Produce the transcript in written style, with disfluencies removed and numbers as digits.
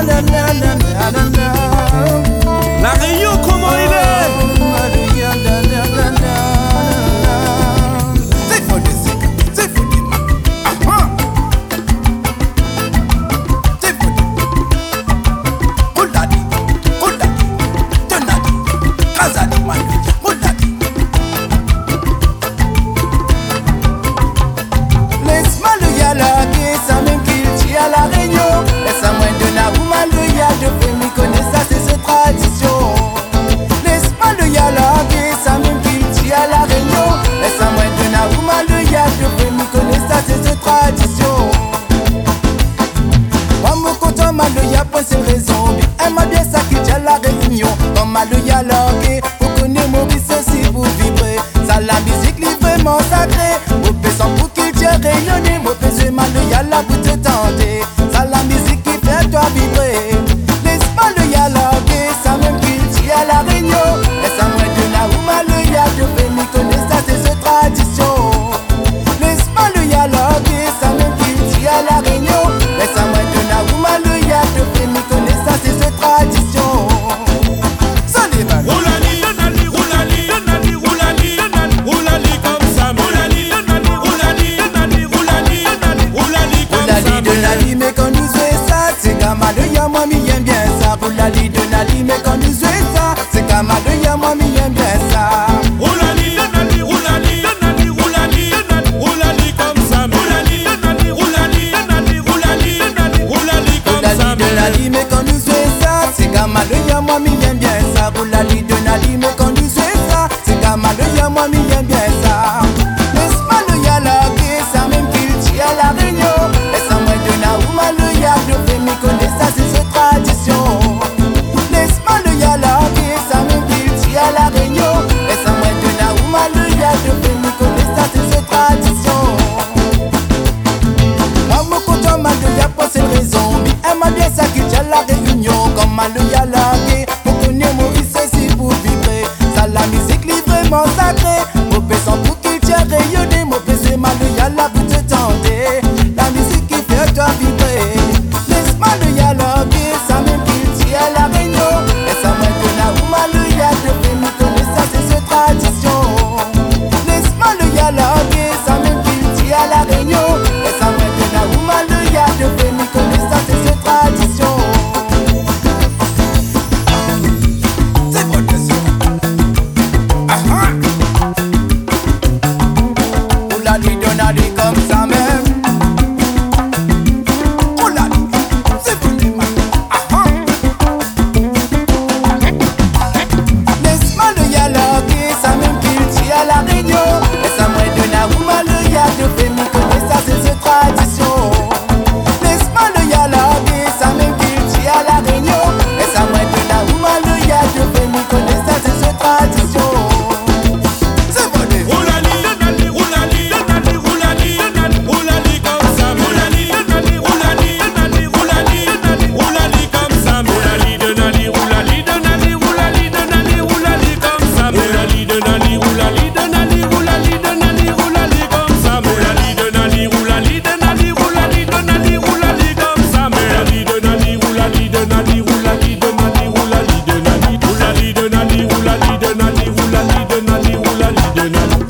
La Réunion, comment il est? C'est raison, elle m'a bien ça qui tient la réunion. Comme à le dialogue, vous connaissez mon bis aussi pour vibrer. Ça la musique est vraiment sacrée. Au péson pour qu'il tient rayonner. Mon péson mal le yala pour te tenter. Ça la musique qui fait toi vibrer. Laisse-moi le dialogue, ça même qu'il tient à la réunion. Laisse-moi de la roue mal le yala, je fais m'y connaître ça c'est ce tradition. Laisse-moi le dialogue, ça même qu'il tient à la réunion. Laisse-moi de la roue mal le yala, je fais m'y connaître ça c'est ce tradition. Mais quand nous jouons ça, c'est gamin de ya moi mi aime bien ça. Oulali de Nali, mais quand nous jouons ça, c'est gamin de ya moi mi aime bien ça. Oulali de Nali, oulali de Nali, oulali de Nali, oulali comme ça. Oulali de Nali, oulali de Nali, oulali de Nali, oulali comme ça. Oulali de Nali, mais quand nous jouons ça, c'est gamin de ya moi mi aime bien ça. Oulali de Nali, mais quand nous jouons ça, c'est gamin de ya moi mi aime bien ça. Laisse-moi le dialogue, ça même qu'il tient à la réunion. Je fais m'y connaître ça c'est cette tradition. Laisse-moi le dialogue, ça me dit à la réunion. Laisse-moi de la roue le ya, je fais m'y connaître ça c'est cette tradition. Moi mon content mal de ya pour cette raison. Elle m'a bien ça qui tient la réunion. Comme mal le dialogue, pour connaître mon vice aussi pour vibrer. Ça la musique est vraiment sacrée. Mon péson pour qu'il tient rayonner. Mon péson mal le ya là pour te tenter. La musique qui fait toi vibrer. Le dialogue, ça me dit à la réunion. Et ça me donne à vous mal le ya, je fais m'y connaître ça c'est cette tradition. Laisse-moi le dialogue, ça me dit à la réunion. Et ça me donne à vous mal le ya, je fais m'y connaître ça c'est cette tradition. C'est bon de ça. Oulali donali comme ça même. Je fais m'y connaître ça c'est cette tradition. Laisse-moi le dialogue, ça même qu'il tient à la réunion. Et ça me donne la roue le ya, je fais m'y connaître ça c'est cette tradition. C'est bon. Oulali de Nali, oulali de Nali, oulali de Nali, oulali comme ça. Oulali de Nali, oulali de Nali, oulali de Nali, oulali comme ça. Oulali de Nali, oulali de Nali, oulali de Nali, oulali comme ça. Oulali de Nali, oulali de Nali, oulali de Nali, oulali comme ça. Oulali de Nali, oulali de Nali, oulali de Nali, oulali comme ça. Oulali de Nali, oulali de Nali, oulali de Nali, oulali de Nali, oulali de Nali, oulali de Nali, oulali de Nali, oulali de Nali.